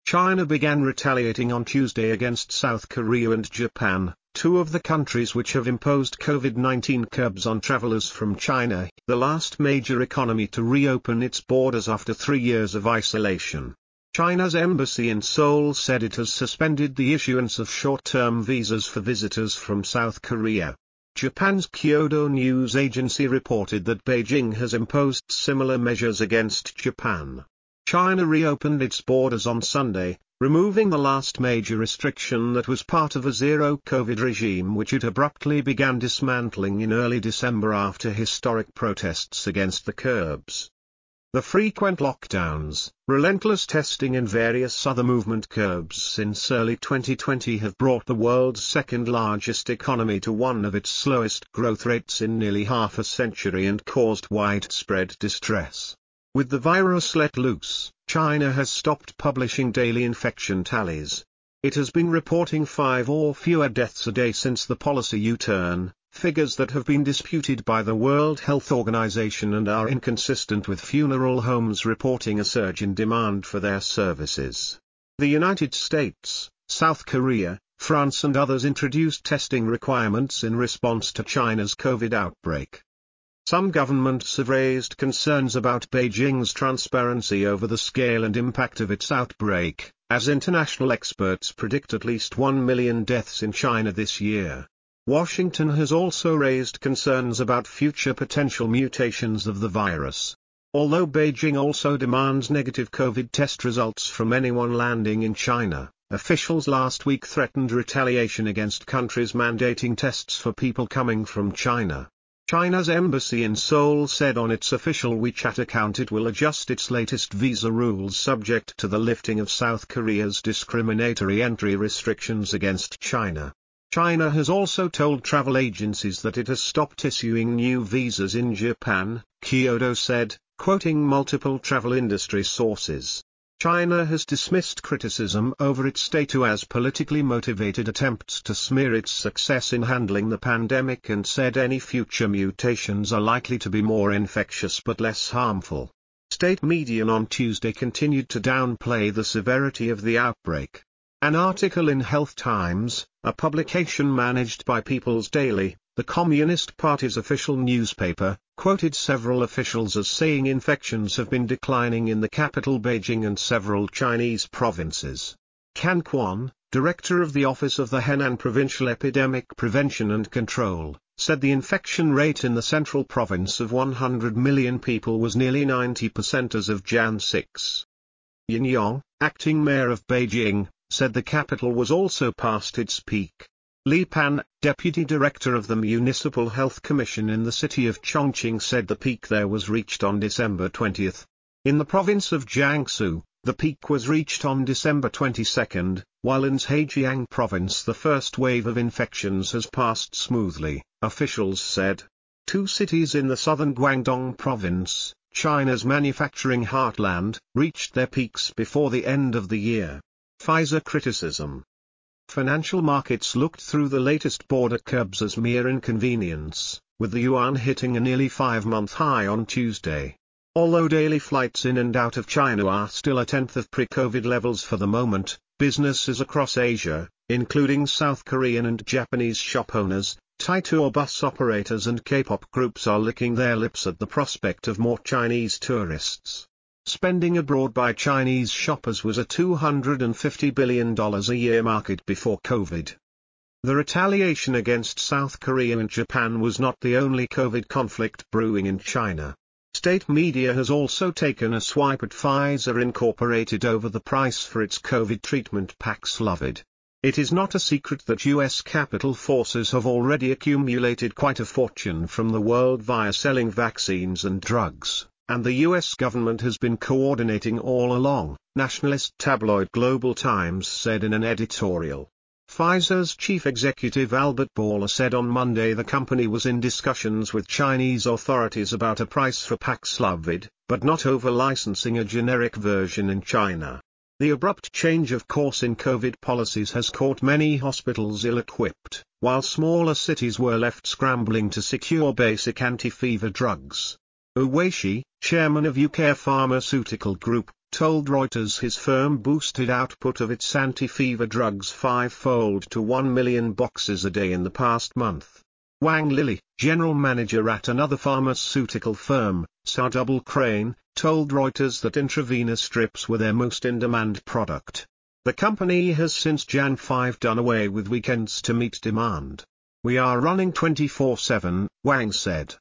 China began retaliating on Tuesday against South Korea and Japan, two of the countries which have imposed COVID-19 curbs on travelers from China, the last major economy to reopen its borders after 3 years of isolation. China's embassy in Seoul said it has suspended the issuance of short-term visas for visitors from South Korea. Japan's Kyodo News Agency reported that Beijing has imposed similar measures against Japan. China reopened its borders on Sunday, removing the last major restriction that was part of a zero-COVID regime which it abruptly began dismantling in early December after historic protests against the curbs. The frequent lockdowns, relentless testing and various other movement curbs since early 2020 have brought the world's second-largest economy to one of its slowest growth rates in nearly half a century and caused widespread distress. With the virus let loose, China has stopped publishing daily infection tallies. It has been reporting 5 or fewer deaths a day since the policy U-turn, figures that have been disputed by the World Health Organization and are inconsistent with funeral homes reporting a surge in demand for their services. The United States, South Korea, France and others introduced testing requirements in response to China's COVID outbreak. Some governments have raised concerns about Beijing's transparency over the scale and impact of its outbreak, as international experts predict at least 1 million deaths in China this year. Washington has also raised concerns about future potential mutations of the virus. Although Beijing also demands negative COVID test results from anyone landing in China, officials last week threatened retaliation against countries mandating tests for people coming from China. China's embassy in Seoul said on its official WeChat account it will adjust its latest visa rules subject to the lifting of South Korea's discriminatory entry restrictions against China. China has also told travel agencies that it has stopped issuing new visas in Japan, Kyodo said, quoting multiple travel industry sources. China has dismissed criticism over its status as politically motivated attempts to smear its success in handling the pandemic and said any future mutations are likely to be more infectious but less harmful. State media on Tuesday continued to downplay the severity of the outbreak. An article in Health Times, a publication managed by People's Daily, the Communist Party's official newspaper, quoted several officials as saying infections have been declining in the capital Beijing and several Chinese provinces. Can Quan, director of the Office of the Henan Provincial Epidemic Prevention and Control, said the infection rate in the central province of 100 million people was nearly 90% as of Jan 6. Yin Yong, acting mayor of Beijing, said the capital was also past its peak. Li Pan, deputy director of the Municipal Health Commission in the city of Chongqing said the peak there was reached on December 20. In the province of Jiangsu, the peak was reached on December 22, while in Zhejiang province the first wave of infections has passed smoothly, officials said. 2 cities in the southern Guangdong province, China's manufacturing heartland, reached their peaks before the end of the year. Pfizer criticism. Financial markets looked through the latest border curbs as mere inconvenience, with the yuan hitting a nearly 5-month high on Tuesday. Although daily flights in and out of China are still a tenth of pre-COVID levels for the moment, businesses across Asia, including South Korean and Japanese shop owners, Thai tour bus operators and K-pop groups are licking their lips at the prospect of more Chinese tourists. Spending abroad by Chinese shoppers was a $250 billion a year market before COVID. The retaliation against South Korea and Japan was not the only COVID conflict brewing in China. State media has also taken a swipe at Pfizer Incorporated over the price for its COVID treatment Paxlovid. It is not a secret that U.S. capital forces have already accumulated quite a fortune from the world via selling vaccines and drugs. And the U.S. government has been coordinating all along, nationalist tabloid Global Times said in an editorial. Pfizer's chief executive Albert Bourla said on Monday the company was in discussions with Chinese authorities about a price for Paxlovid, but not over licensing a generic version in China. The abrupt change of course in COVID policies has caught many hospitals ill-equipped, while smaller cities were left scrambling to secure basic anti-fever drugs. Uwaishi, chairman of UK Pharmaceutical Group, told Reuters his firm boosted output of its anti-fever drugs five-fold to 1 million boxes a day in the past month. Wang Lili, general manager at another pharmaceutical firm, Double Crane, told Reuters that intravenous strips were their most in-demand product. The company has since Jan 5 done away with weekends to meet demand. "We are running 24/7, Wang said.